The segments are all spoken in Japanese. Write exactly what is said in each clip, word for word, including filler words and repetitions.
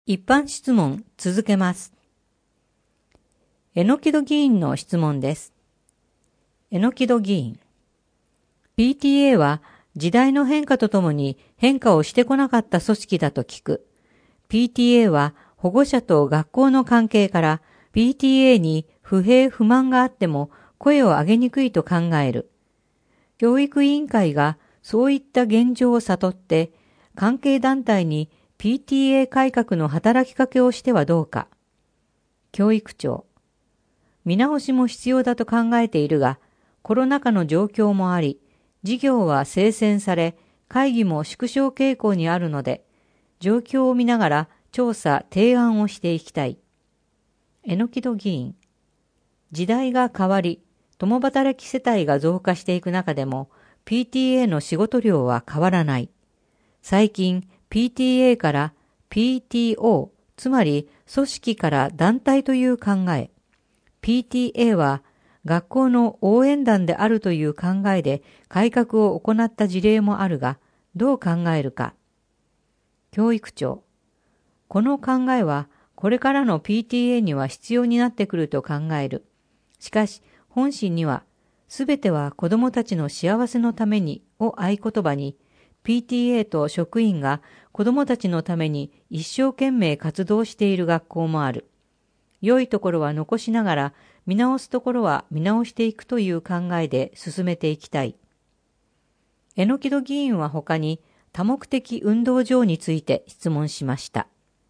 一般質問続けます。えのきど議員の質問です。えのきど議員。ピーティーエー は時代の変化とともに変化をしてこなかった組織だと聞く。ピーティーエー は保護者と学校の関係から ピーティーエー に不平不満があっても声を上げにくいと考える。教育委員会がそういった現状を悟って関係団体にピーティーエー 改革の働きかけをしてはどうか。教育長。見直しも必要だと考えているが、コロナ禍の状況もあり、事業は精選され、会議も縮小傾向にあるので、状況を見ながら調査・提案をしていきたい。えのきど議員。時代が変わり、共働き世帯が増加していく中でも、ピーティーエー の仕事量は変わらない。最近、ピーティーエー から ピーティーオー、つまり組織から団体という考え、ピーティーエー は学校の応援団であるという考えで改革を行った事例もあるが、どう考えるか。教育長。この考えはこれからの ピーティーエー には必要になってくると考える。しかし、本心には、すべては子どもたちの幸せのためにを合言葉に、ピーティーエー と職員が子どもたちのために一生懸命活動している学校もある。良いところは残しながら、見直すところは見直していくという考えで進めていきたい。えのきど議員は他に多目的運動場について質問しました。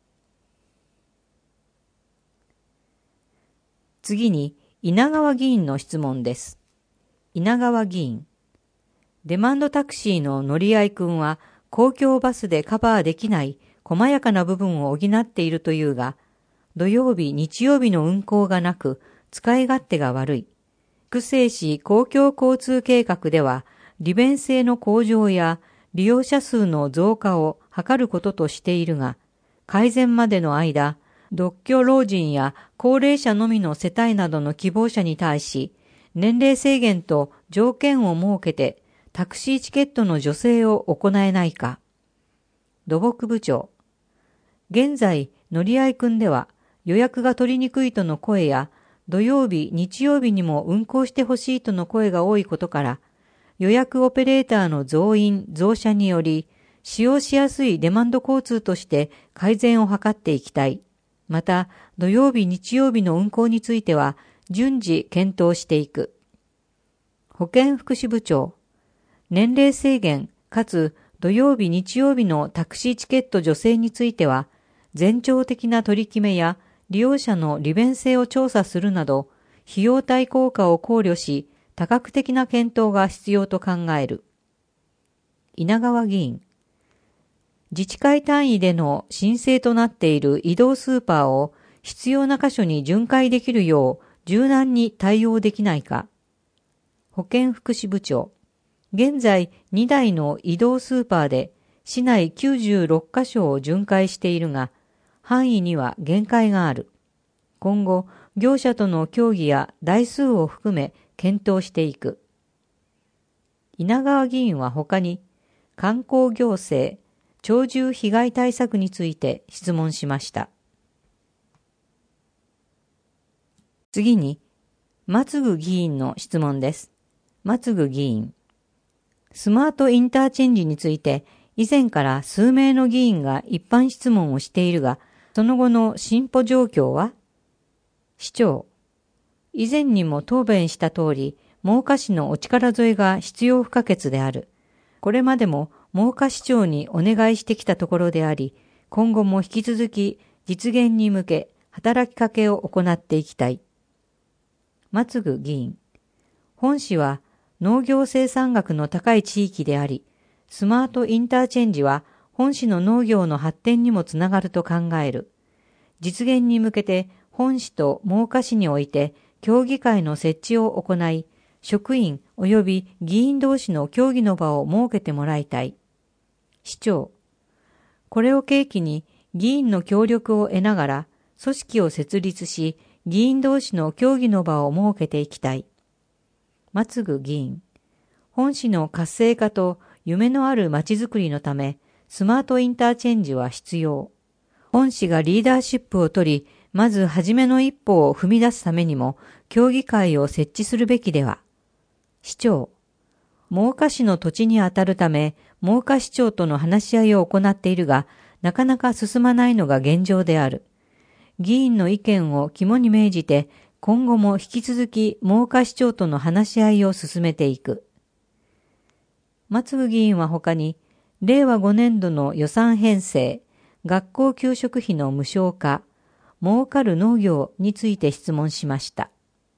次に稲川議員の質問です。稲川議員。デマンドタクシーの乗合くんは公共バスでカバーできない細やかな部分を補っているというが、土曜日、日曜日の運行がなく、使い勝手が悪い。筑西市公共交通計画では、利便性の向上や利用者数の増加を図ることとしているが、改善までの間、独居老人や高齢者のみの世帯などの希望者に対し、年齢制限と条件を設けて、タクシーチケットの助成を行えないか。土木部長。現在、乗合くんでは予約が取りにくいとの声や、土曜日、日曜日にも運行してほしいとの声が多いことから、予約オペレーターの増員・増車により、使用しやすいデマンド交通として改善を図っていきたい。また、土曜日、日曜日の運行については、順次検討していく。保健福祉部長。年齢制限かつ土曜日日曜日のタクシーチケット助成については、前兆的な取り決めや利用者の利便性を調査するなど、費用対効果を考慮し、多角的な検討が必要と考える。稲川議員。自治会単位での申請となっている移動スーパーを必要な箇所に巡回できるよう柔軟に対応できないか。保健福祉部長。現在にだいの移動スーパーで市内きゅうじゅうろっかしょを巡回しているが、範囲には限界がある。今後、業者との協議や台数を含め検討していく。稲川議員は他に、観光行政、鳥獣被害対策について質問しました。次に、松具議員の質問です。松具議員。スマートインターチェンジについて、以前から数名の議員が一般質問をしているが、その後の進歩状況は？市長。以前にも答弁した通り、真岡市のお力添えが必要不可欠である。これまでも真岡市長にお願いしてきたところであり、今後も引き続き実現に向け働きかけを行っていきたい。松具議員。本市は農業生産額の高い地域であり、スマートインターチェンジは本市の農業の発展にもつながると考える。実現に向けて本市と真岡市において協議会の設置を行い、職員及び議員同士の協議の場を設けてもらいたい。市長。これを契機に議員の協力を得ながら組織を設立し、議員同士の協議の場を設けていきたい。松具議員。本市の活性化と夢のあるまちづくりのため、スマートインターチェンジは必要。 本市がリーダーシップを取り、まず初めの一歩を踏み出すためにも、協議会を設置するべきでは。市長、真岡市の土地にあたるため、真岡市長との話し合いを行っているが、なかなか進まないのが現状である。議員の意見を肝に銘じて、今後も引き続き真岡市長との話し合いを進めていく。松具議員は他に、れいわごねんどの予算編成、学校給食費の無償化、儲かる農業について質問しました。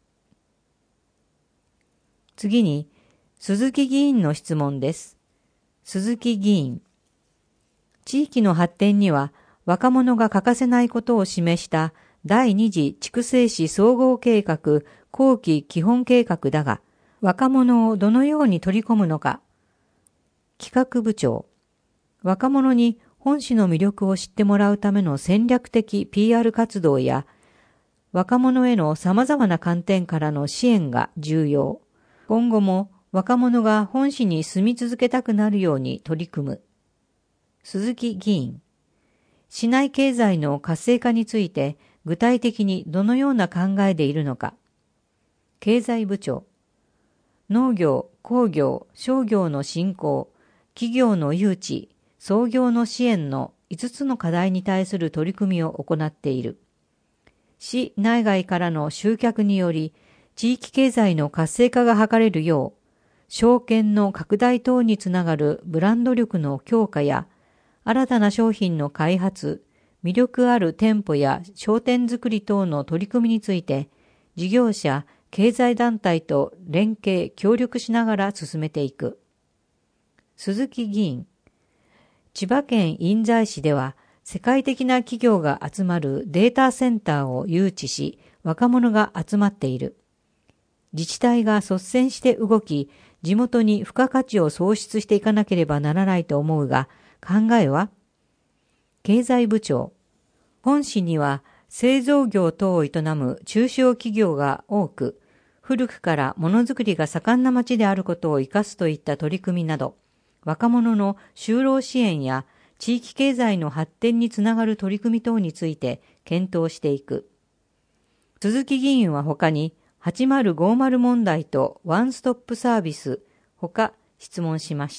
次に、鈴木議員の質問です。鈴木議員。地域の発展には若者が欠かせないことを示した第二次筑西市総合計画後期基本計画だが、若者をどのように取り込むのか。企画部長。若者に本市の魅力を知ってもらうための戦略的 ピーアール 活動や、若者への様々な観点からの支援が重要。今後も若者が本市に住み続けたくなるように取り組む。鈴木議員。市内経済の活性化について具体的にどのような考えでいるのか。経済部長。農業、工業、商業の振興、企業の誘致、創業の支援のいつつの課題に対する取り組みを行っている。市内外からの集客により、地域経済の活性化が図れるよう、商圏の拡大等につながるブランド力の強化や、新たな商品の開発、魅力ある店舗や商店づくり等の取り組みについて、事業者、経済団体と連携、協力しながら進めていく。鈴木議員。千葉県印西市では、世界的な企業が集まるデータセンターを誘致し、若者が集まっている。自治体が率先して動き、地元に付加価値を創出していかなければならないと思うが、考えは？経済部長。本市には製造業等を営む中小企業が多く、古くからものづくりが盛んな町であることを生かすといった取り組みなど、若者の就労支援や地域経済の発展につながる取り組み等について検討していく。鈴木議員は他に、はちまるごまる問題とワンストップサービス、他質問しました。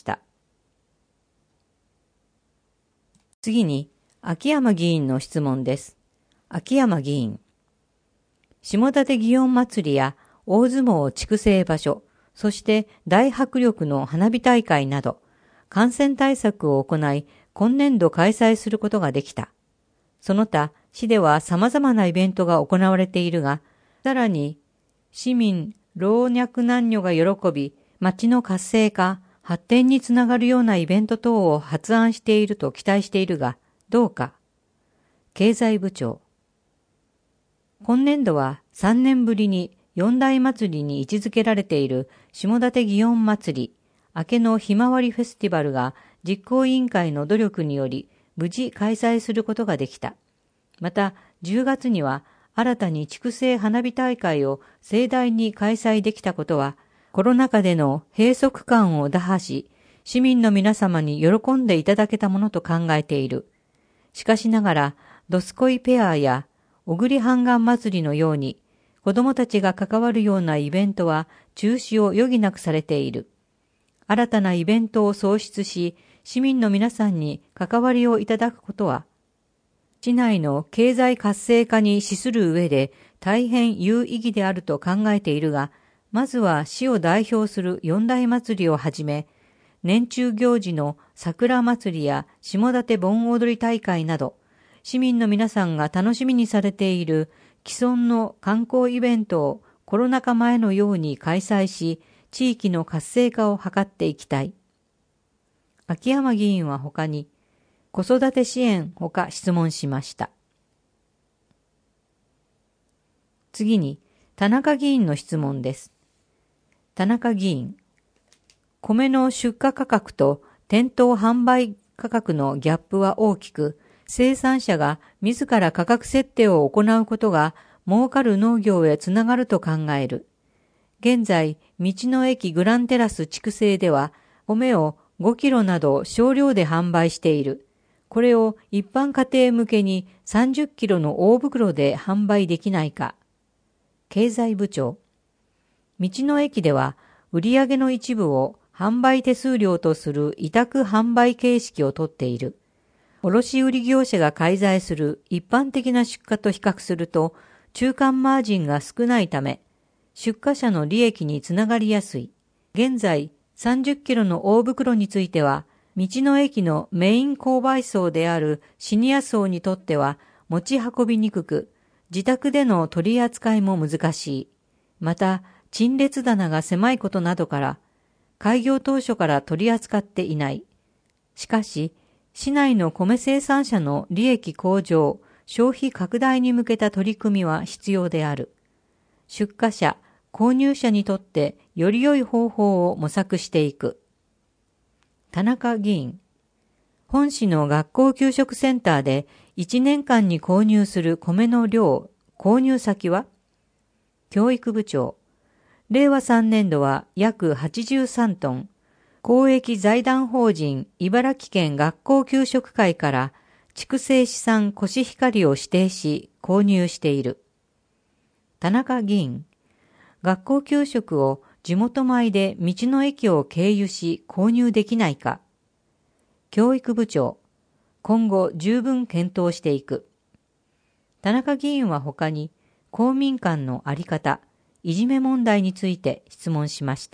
次に、秋山議員の質問です。秋山議員。下館祇園祭りや大相撲筑西場所、そして大迫力の花火大会など、感染対策を行い、今年度開催することができた。その他、市では様々なイベントが行われているが、さらに、市民、老若男女が喜び、町の活性化、発展につながるようなイベント等を発案していると期待しているが、どうか。経済部長。今年度はさんねんぶりに四大祭りに位置づけられている下館祇園祭り、明けのひまわりフェスティバルが実行委員会の努力により無事開催することができた。また、じゅうがつには新たに筑西花火大会を盛大に開催できたことは、コロナ禍での閉塞感を打破し、市民の皆様に喜んでいただけたものと考えている。しかしながら、どすこいペアや小栗半岸祭りのように、子供たちが関わるようなイベントは中止を余儀なくされている。新たなイベントを創出し、市民の皆さんに関わりをいただくことは、市内の経済活性化に資する上で大変有意義であると考えているが、まずは市を代表する四大祭りをはじめ、年中行事の桜祭りや下館盆踊り大会など、市民の皆さんが楽しみにされている既存の観光イベントをコロナ禍前のように開催し、地域の活性化を図っていきたい。秋山議員は他に、子育て支援ほか質問しました。次に、田中議員の質問です。田中議員。米の出荷価格と店頭販売価格のギャップは大きく、生産者が自ら価格設定を行うことが儲かる農業へつながると考える。現在、道の駅グランテラス筑西では、米をごキロなど少量で販売している。 これを一般家庭向けにさんじゅっキロの大袋で販売できないか。経済部長。道の駅では売上の一部を販売手数料とする委託販売形式をとっている。卸売業者が介在する一般的な出荷と比較すると中間マージンが少ないため、出荷者の利益につながりやすい。現在さんじゅっキロの大袋については、道の駅のメイン購買層であるシニア層にとっては持ち運びにくく、自宅での取り扱いも難しい。また、陳列棚が狭いことなどから、開業当初から取り扱っていない。しかし、市内の米生産者の利益向上、消費拡大に向けた取り組みは必要である。出荷者、購入者にとってより良い方法を模索していく。田中議員。本市の学校給食センターでいちねんかんに購入する米の量、購入先は？教育部長。れいわさんねんどは約はちじゅうさんトン。公益財団法人茨城県学校給食会から畜生資産コシヒカリを指定し購入している。田中議員。学校給食を地元米で道の駅を経由し購入できないか。教育部長。今後十分検討していく。田中議員は他に公民館のあり方、いじめ問題について質問しました。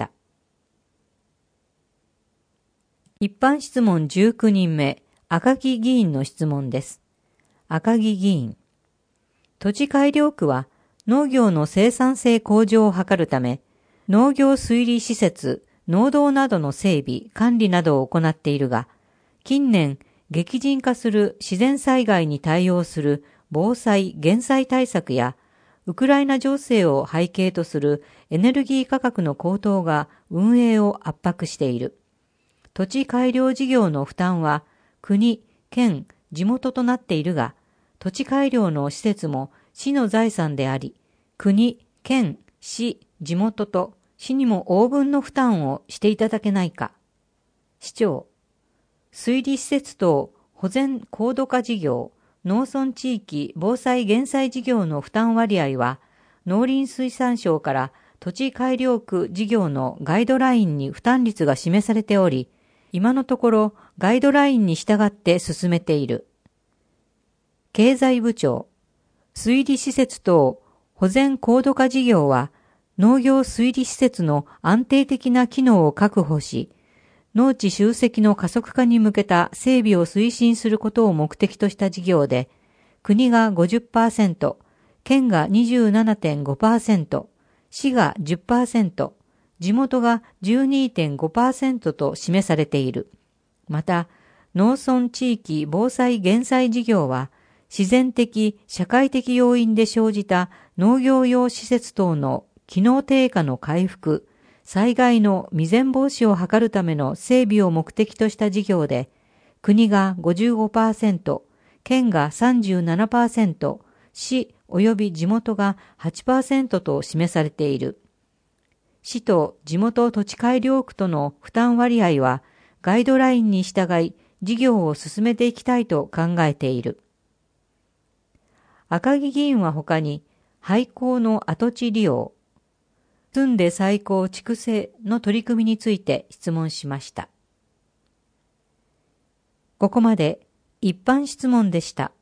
一般質問じゅうきゅうにんめ、赤木議員の質問です。赤木議員。土地改良区は農業の生産性向上を図るため、農業推理施設、農道などの整備、管理などを行っているが、近年、激甚化する自然災害に対応する防災・減災対策や、ウクライナ情勢を背景とするエネルギー価格の高騰が運営を圧迫している。土地改良事業の負担は国、県、地元となっているが、土地改良の施設も市の財産であり、国、県、市、地元と市にも応分の負担をしていただけないか。市長、水利施設等保全高度化事業、農村地域防災減災事業の負担割合は、農林水産省から土地改良区事業のガイドラインに負担率が示されており、今のところガイドラインに従って進めている。経済部長、水利施設等保全高度化事業は農業水利施設の安定的な機能を確保し、農地集積の加速化に向けた整備を推進することを目的とした事業で、国が ごじゅっパーセント、県が にじゅうななてんごパーセント、市が じゅっパーセント、地元が じゅうにてんごパーセント と示されている。また、農村地域防災減災事業は、自然的、社会的要因で生じた農業用施設等の機能低下の回復、災害の未然防止を図るための整備を目的とした事業で、国が ごじゅうごパーセント、県が さんじゅうななパーセント、市及び地元が はちパーセント と示されている。市と地元土地改良区との負担割合はガイドラインに従い事業を進めていきたいと考えている。赤木議員は他に廃校の跡地利用、住んで再興畜生の取り組みについて質問しました。ここまで一般質問でした。